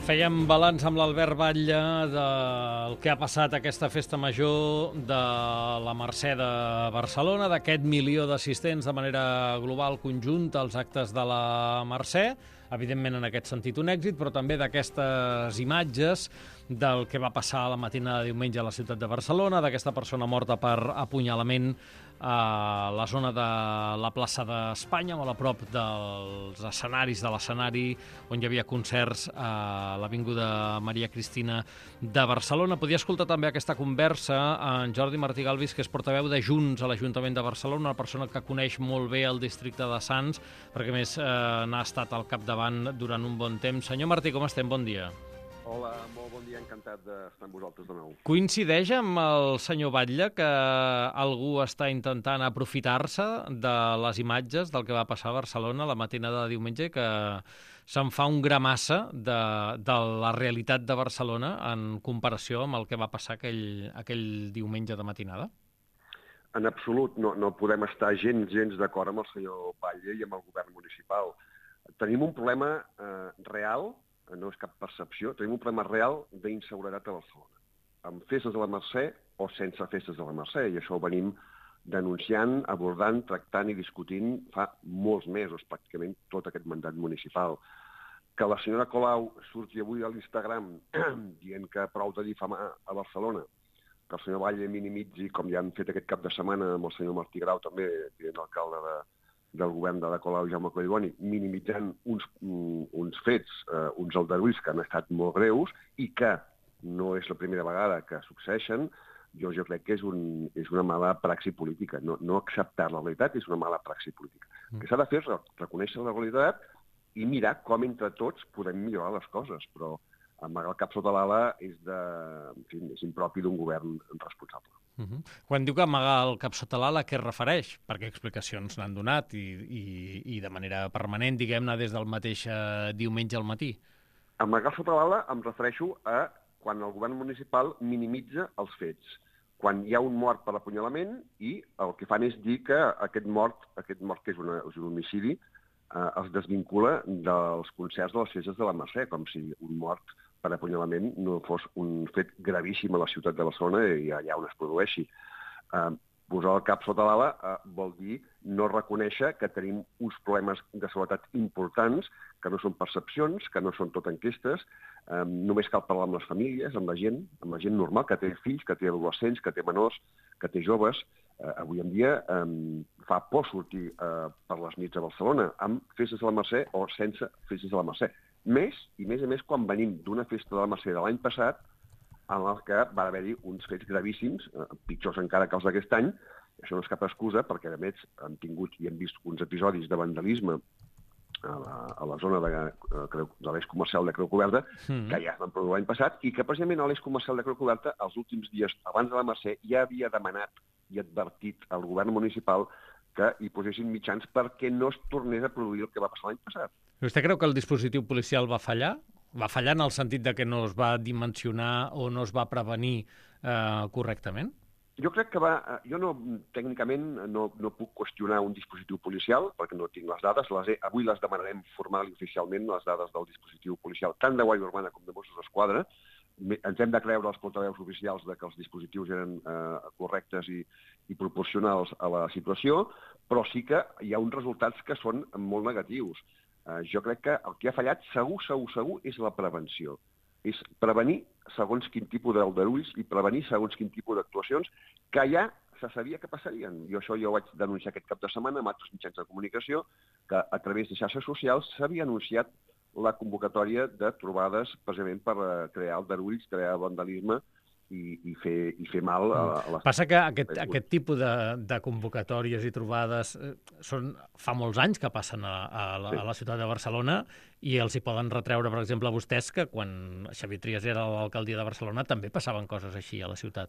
Fèiem balanç amb l'Albert Batlle del que ha passat aquesta festa major de la Mercè de Barcelona, d'aquest 1 milió d'assistents de manera global conjunta als actes de la Mercè. Evidentment, en aquest sentit, un èxit, però també d'aquestes imatges del que va passar la matinada de diumenge a la ciutat de Barcelona, d'aquesta persona morta per apunyalament a la zona de la plaça d'Espanya, molt a prop dels escenaris, de l'escenari on hi havia concerts a l'Avinguda Maria Cristina de Barcelona. Podia escoltar també aquesta conversa en Jordi Martí Galvis, que és portaveu de Junts a l'Ajuntament de Barcelona, una persona que coneix molt bé el districte de Sants, perquè a més n'ha estat al capdavant durant un bon temps. Senyor Martí, com estem? Bon dia. Hola, molt bon dia, encantat d'estar amb vosaltres de nou. Coincideix amb el senyor Batlle que algú està intentant aprofitar-se de les imatges del que va passar a Barcelona la matinada de diumenge, que se'n fa un gra massa de la realitat de Barcelona en comparació amb el que va passar aquell diumenge de matinada? En absolut, no podem estar gens d'acord amb el senyor Batlle i amb el govern municipal. Tenim un problema real, no és cap percepció, tenim un problema real d'inseguretat a Barcelona, amb festes de la Mercè o sense festes de la Mercè, i això ho venim denunciant, abordant, tractant i discutint fa molts mesos, pràcticament tot aquest mandat municipal. Que la senyora Colau surti avui a l'Instagram dient que prou de difamar a Barcelona, que el senyor Batlle minimitzi, com ja han fet aquest cap de setmana amb el senyor Martí Grau, també, tinent alcalde del govern de la Colau, Jaume Collboni, minimitzant uns fets, uns aldarulls que han estat molt greus i que no és la primera vegada que succeeixen, jo crec que és una mala praxi política. No acceptar la realitat és una mala praxi política. El que s'ha de fer és reconèixer la realitat i mirar com entre tots podem millorar les coses, però amagar el cap sota l'ala és impropi d'un govern responsable. Quan diu que amagar el cap sota l'ala, a què es refereix? Perquè explicacions n'han donat i de manera permanent, diguem-ne, des del mateix diumenge al matí. Amagar sota l'ala em refereixo a quan el govern municipal minimitza els fets. Quan hi ha un mort per apunyalament i el que fan és dir que aquest mort que és un homicidi, es desvincula dels concerts de les festes de la Mercè, com si un mort per apunyalament no fos un fet gravíssim a la ciutat de Barcelona i allà on es produeixi. Posar el cap sota l'ala vol dir no reconèixer que tenim uns problemes de seguretat importants, que no són percepcions, que no són tot enquestes. Només cal parlar amb les famílies, amb la gent normal, que té fills, que té adolescents, que té menors, que té joves. Avui en dia fa por sortir per les nits a Barcelona amb festes de la Mercè o sense festes de la Mercè. Més quan venim d'una festa de la Mercè de l'any passat en què va haver-hi uns fets gravíssims, pitjors encara que els d'aquest any. Això no és cap excusa, perquè a més hem tingut i hem vist uns episodis de vandalisme a la zona de l'eix comercial de Creu Coberta, que ja es van produir l'any passat, i que precisament a l'eix comercial de Creu Coberta, els últims dies abans de la Mercè, ja havia demanat i advertit al govern municipal que hi posessin mitjans perquè no es tornés a produir el que va passar l'any passat. Vostè creu que el dispositiu policial va fallar? Va fallar en el sentit de que no es va dimensionar o no es va prevenir correctament? Jo crec que tècnicament no puc qüestionar un dispositiu policial, perquè no tinc les dades. Avui les demanarem formal i oficialment, les dades del dispositiu policial, tant de Guàrdia Urbana com de Mossos d'Esquadra. Ens hem de creure els portaveus oficials de que els dispositius eren correctes i proporcionals a la situació, però sí que hi ha uns resultats que són molt negatius. Jo crec que el que ha fallat segur és la prevenció. És prevenir segons quin tipus d'aldarulls i prevenir segons quin tipus d'actuacions que ja se sabia que passarien. Això jo ho vaig denunciar aquest cap de setmana amb altres mitjans de comunicació, que a través de xarxes socials s'havia anunciat la convocatòria de trobades precisament per crear aldarulls, crear vandalisme i fer mal a les... Passa que aquest tipus de convocatòries i trobades fa molts anys que passen a la ciutat de Barcelona i els hi poden retreure, per exemple, a vostès que quan Xavier Trias era a l'alcaldia de Barcelona també passaven coses així a la ciutat.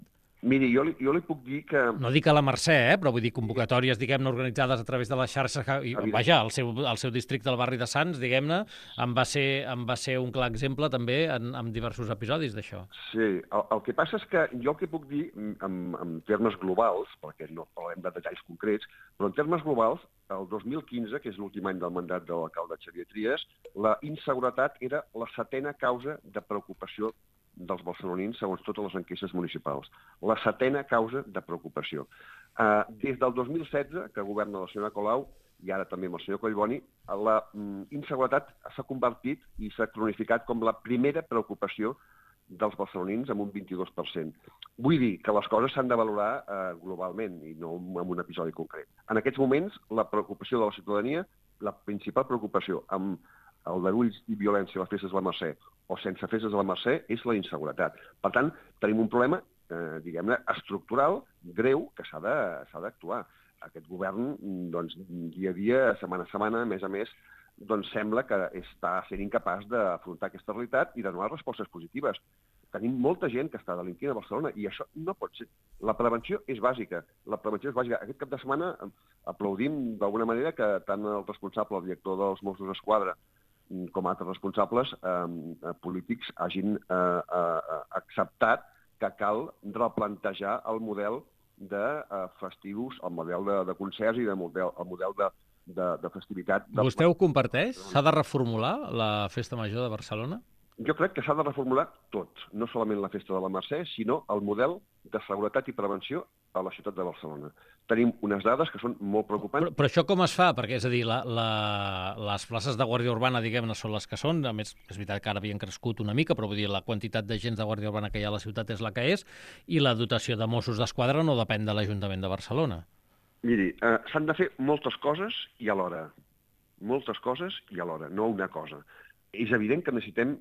Miri, jo li puc dir que... No dic a la Mercè, però vull dir convocatòries, diguem-ne, organitzades a través de les xarxes. Vaja, el seu districte, el barri de Sants, diguem-ne, en va ser un clar exemple també en diversos episodis d'això. Sí, el que passa és que jo el que puc dir en termes globals, perquè no parlem de detalls concrets, però en termes globals, el 2015, que és l'últim any del mandat de l'alcalde Xavier Trias, la inseguretat era la 7ª causa de preocupació dels barcelonins, segons totes les enquestes municipals. La 7ª causa de preocupació. Des del 2016, que governa la senyora Colau, i ara també amb el senyor Collboni, la inseguretat s'ha convertit i s'ha cronificat com la primera preocupació dels barcelonins amb un 22%. Vull dir que les coses s'han de valorar globalment i no en un episodi concret. En aquests moments, la preocupació de la ciutadania, la principal preocupació amb aldarulls i violència a les festes de la Mercè o sense festes de la Mercè és la inseguretat. Per tant, tenim un problema, diguem-ne, estructural, greu, que s'ha d'actuar. Aquest govern, doncs, dia a dia, setmana a setmana, mes a mes, doncs sembla que està sent incapaç d'afrontar aquesta realitat i de donar respostes positives. Tenim molta gent que està delinquint a Barcelona i això no pot ser. La prevenció és bàsica. La prevenció és bàsica. Aquest cap de setmana aplaudim d'alguna manera que tant el responsable, el director dels Mossos d'Esquadra, com altres responsables polítics hagin acceptat que cal replantejar el model de festius, el model de concerts i el model de festivitat. Vostè ho comparteix? S'ha de reformular la Festa Major de Barcelona? Jo crec que s'ha de reformular tot, no solament la Festa de la Mercè, sinó el model de seguretat i prevenció a la ciutat de Barcelona. Tenim unes dades que són molt preocupants. Però això com es fa? Perquè, és a dir, les places de Guàrdia Urbana, diguem-ne, són les que són. A més, és veritat que ara havien crescut una mica, però vull dir, la quantitat d'agents de Guàrdia Urbana que hi ha a la ciutat és la que és, i la dotació de Mossos d'Esquadra no depèn de l'Ajuntament de Barcelona. Miri, s'han de fer moltes coses i alhora. Moltes coses i alhora, no una cosa. És evident que necessitem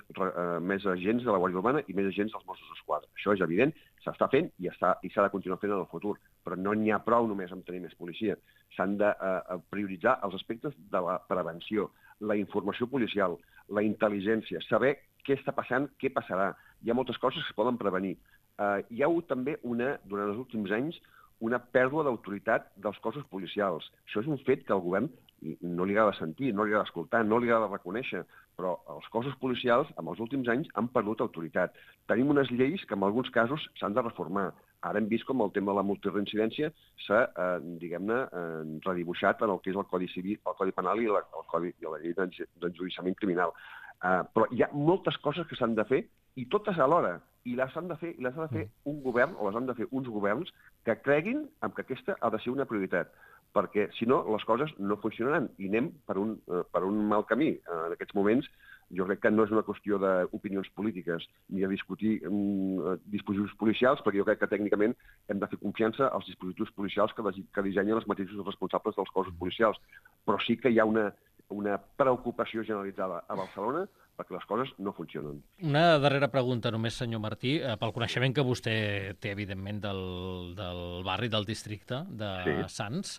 més agents de la Guàrdia Urbana i més agents dels Mossos d'Esquadra. Això és evident, s'està fent i s'ha de continuar fent en el futur. Però no n'hi ha prou només amb tenir més policia. S'han de prioritzar els aspectes de la prevenció, la informació policial, la intel·ligència, saber què està passant, què passarà. Hi ha moltes coses que es poden prevenir. Hi ha hagut també, durant els últims anys, una pèrdua d'autoritat dels cossos policials. Això és un fet que al govern no li agrada sentir, no li agrada escoltar, no li agrada reconèixer, però els cossos policials, en els últims anys, han perdut autoritat. Tenim unes lleis que, en alguns casos, s'han de reformar. Ara hem vist com el tema de la multireincidència s'ha, diguem-ne, redibuixat en el que és el Codi Civil, el Codi Penal i la llei d'enjudiciament criminal. Però hi ha moltes coses que s'han de fer i totes alhora. I les ha de fer un govern, o les han de fer uns governs que creguin que aquesta ha de ser una prioritat, perquè, si no, les coses no funcionaran i anem per un mal camí. En aquests moments, jo crec que no és una qüestió d'opinions polítiques ni de discutir dispositius policials, perquè jo crec que tècnicament hem de fer confiança als dispositius policials que dissenyen els mateixos responsables dels cossos policials. Però sí que hi ha una preocupació generalitzada a Barcelona perquè les coses no funcionen. Una darrera pregunta només, senyor Martí, pel coneixement que vostè té, evidentment, del barri, del districte de Sants.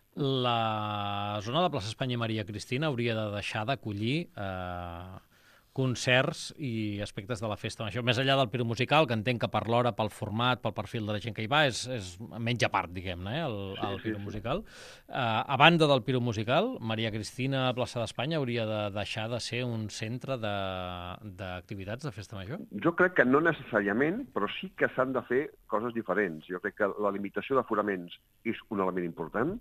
La zona de Plaça Espanya i Maria Cristina hauria de deixar d'acollir concerts i aspectes de la festa major. Més enllà del piromusical, que entenc que per l'hora, pel format, pel perfil de la gent que hi va, és menys a part, diguem-ne, el piromusical. A banda del piromusical, Maria Cristina, Plaça d'Espanya, hauria de deixar de ser un centre d'activitats de festa major? Jo crec que no necessàriament, però sí que s'han de fer coses diferents. Jo crec que la limitació d'aforaments és un element important.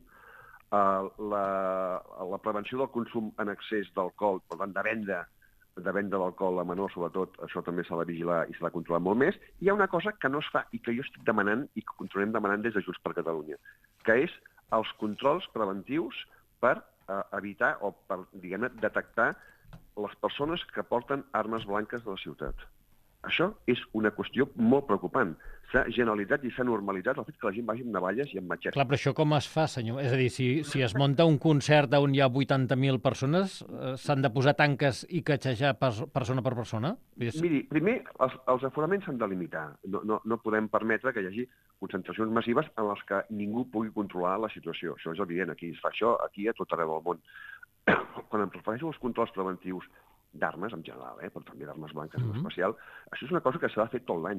La prevenció del consum en excés d'alcohol, per tant, de venda d'alcohol a menor, sobretot, això també s'ha de vigilar i s'ha de controlar molt més. Hi ha una cosa que no es fa i que jo estic demanant i que continuem demanant des de Junts per Catalunya, que és els controls preventius per evitar o per, diguem-ne, detectar les persones que porten armes blanques de la ciutat. Això és una qüestió molt preocupant. S'ha generalitzat i s'ha normalitzat el fet que la gent vagi amb navalles i amb matxetes. Clar, però això com es fa, senyor? És a dir, si es munta un concert on hi ha 80.000 persones, s'han de posar tanques i catxejar persona per persona? Miri, primer, els aforaments s'han de limitar. No podem permetre que hi hagi concentracions massives en les que ningú pugui controlar la situació. Això és evident, aquí es fa això, aquí a tot arreu del món. Quan em refereixo als controls preventius d'armes, en general, però també d'armes blanques en especial, això és una cosa que s'ha de fer tot l'any.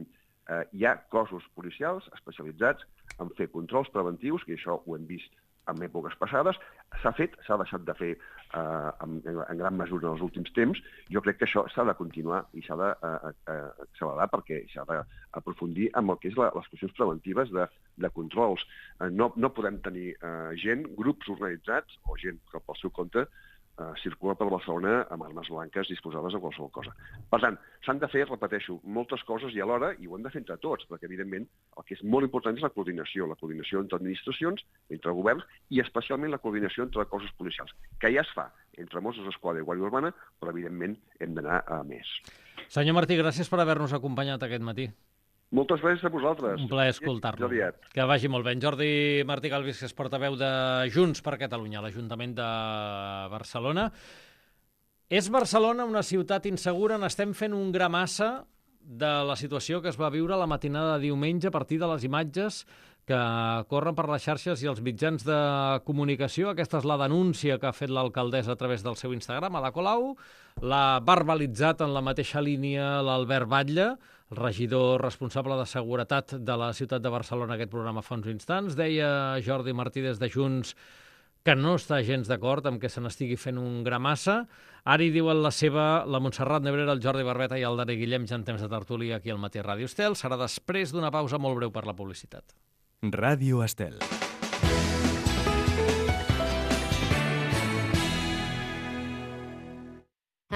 Hi ha cossos policials especialitzats en fer controls preventius, que això ho hem vist en èpoques passades, s'ha deixat de fer en gran mesura en els últims temps. Jo crec que això s'ha de continuar i s'ha d'accelerar perquè s'ha d'aprofundir en el que és les qüestions preventives de controls. No podem tenir grups organitzats o gent que pel seu compte circula per Barcelona amb armes blanques disposades a qualsevol cosa. Per tant, s'han de fer, repeteixo, moltes coses i alhora, i ho hem de fer entre tots, perquè evidentment el que és molt important és la coordinació entre administracions, entre governs, i especialment la coordinació entre cossos policials, que ja es fa entre Mossos d'Esquadra i Guàrdia Urbana, però evidentment hem d'anar a més. Senyor Martí, gràcies per haver-nos acompanyat aquest matí. Moltes gràcies a vosaltres. Un plaer escoltar-lo. Que vagi molt bé. En Jordi Martí Galvis, que és portaveu de Junts per Catalunya, a l'Ajuntament de Barcelona. És Barcelona una ciutat insegura? N'estem fent un gra massa de la situació que es va viure la matinada de diumenge a partir de les imatges que corren per les xarxes i els mitjans de comunicació. Aquesta és la denúncia que ha fet l'alcaldessa a través del seu Instagram, a la Colau. L'ha verbalitzat en la mateixa línia l'Albert Batlle, el regidor responsable de seguretat de la ciutat de Barcelona, aquest programa fa uns instants. Deia Jordi Martí des de Junts que no està gens d'acord amb que se n'estigui fent un gra massa. Ara hi diuen la seva, la Montserrat Nebrera, el Jordi Barbeta i el Dani Guillem, ja en temps de tertúlia aquí al Matí Ràdio Estel. Serà després d'una pausa molt breu per la publicitat. Ràdio Estel.